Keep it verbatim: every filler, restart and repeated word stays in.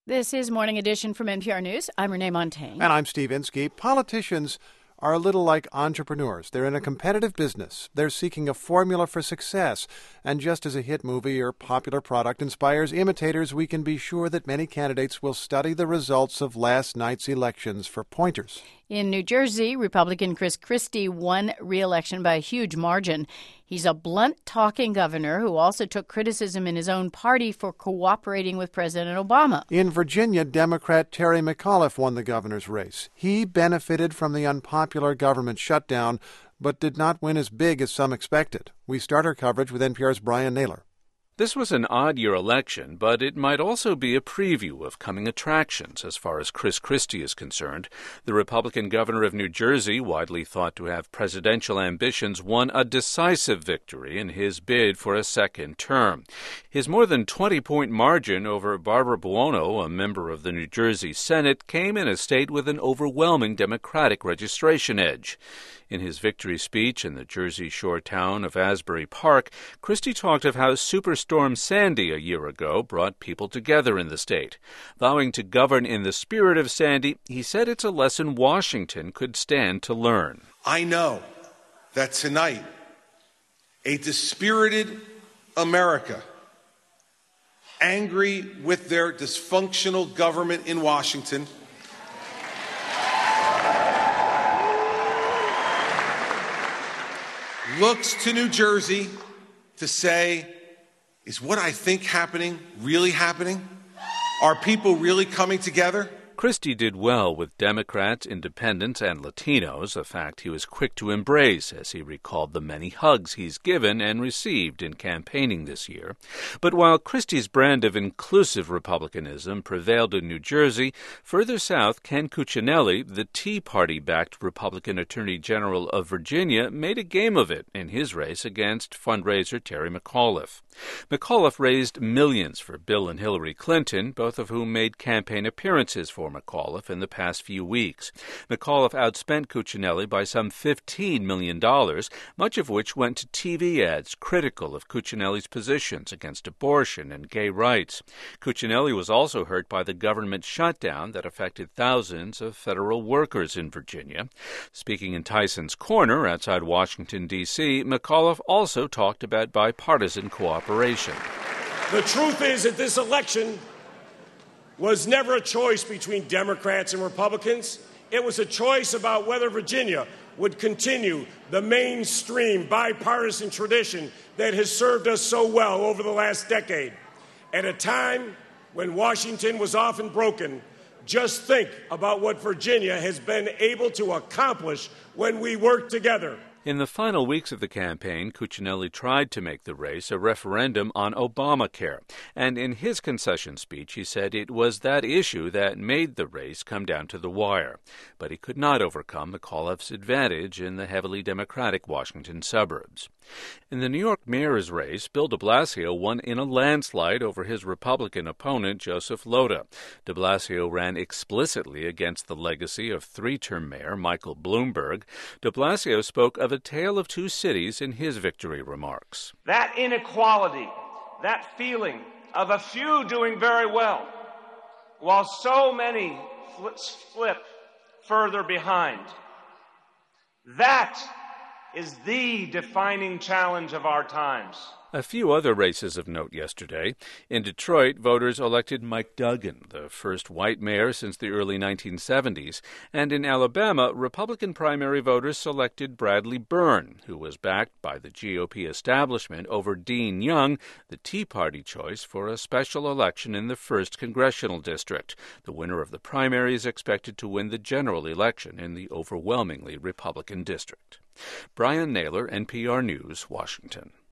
This is Morning Edition from N P R News. I'm Renee Montaigne. And I'm Steve Inskeep. Politicians are a little like entrepreneurs. They're in a competitive business. They're seeking a formula for success. And just as a hit movie or popular product inspires imitators, we can be sure that many candidates will study the results of last night's elections for pointers. In New Jersey, Republican Chris Christie won re-election by a huge margin. He's a blunt-talking governor who also took criticism in his own party for cooperating with President Obama. In Virginia, Democrat Terry McAuliffe won the governor's race. He benefited from the unpopular government shutdown, but did not win as big as some expected. We start our coverage with N P R's Brian Naylor. This was an odd-year election, but it might also be a preview of coming attractions as far as Chris Christie is concerned. The Republican governor of New Jersey, widely thought to have presidential ambitions, won a decisive victory in his bid for a second term. His more than twenty-point margin over Barbara Buono, a member of the New Jersey Senate, came in a state with an overwhelming Democratic registration edge. In his victory speech in the Jersey Shore town of Asbury Park, Christie talked of how Superstorm Sandy a year ago brought people together in the state. Vowing to govern in the spirit of Sandy, he said it's a lesson Washington could stand to learn. I know that tonight, a dispirited America, angry with their dysfunctional government in Washington, looks to New Jersey to say, is what I think happening really happening? Are people really coming together? Christie did well with Democrats, independents, and Latinos, a fact he was quick to embrace as he recalled the many hugs he's given and received in campaigning this year. But while Christie's brand of inclusive republicanism prevailed in New Jersey, further south, Ken Cuccinelli, the Tea Party-backed Republican Attorney General of Virginia, made a game of it in his race against fundraiser Terry McAuliffe. McAuliffe raised millions for Bill and Hillary Clinton, both of whom made campaign appearances for McAuliffe in the past few weeks. McAuliffe outspent Cuccinelli by some fifteen million dollars, much of which went to T V ads critical of Cuccinelli's positions against abortion and gay rights. Cuccinelli was also hurt by the government shutdown that affected thousands of federal workers in Virginia. Speaking in Tyson's Corner outside Washington, D C, McAuliffe also talked about bipartisan cooperation. The truth is that this election was never a choice between Democrats and Republicans. It was a choice about whether Virginia would continue the mainstream bipartisan tradition that has served us so well over the last decade. At a time when Washington was often broken, just think about what Virginia has been able to accomplish when we work together. In the final weeks of the campaign, Cuccinelli tried to make the race a referendum on Obamacare, and in his concession speech he said it was that issue that made the race come down to the wire. But he could not overcome McAuliffe's advantage in the heavily Democratic Washington suburbs. In the New York mayor's race, Bill de Blasio won in a landslide over his Republican opponent, Joseph Lota. De Blasio ran explicitly against the legacy of three-term mayor Michael Bloomberg. De Blasio spoke of a tale of two cities in his victory remarks. That inequality, that feeling of a few doing very well, while so many slip further behind. That is the defining challenge of our times. A few other races of note yesterday. In Detroit, voters elected Mike Duggan, the first white mayor since the early nineteen seventies. And in Alabama, Republican primary voters selected Bradley Byrne, who was backed by the G O P establishment over Dean Young, the Tea Party choice, for a special election in the first congressional district. The winner of the primary is expected to win the general election in the overwhelmingly Republican district. Brian Naylor, N P R News, Washington.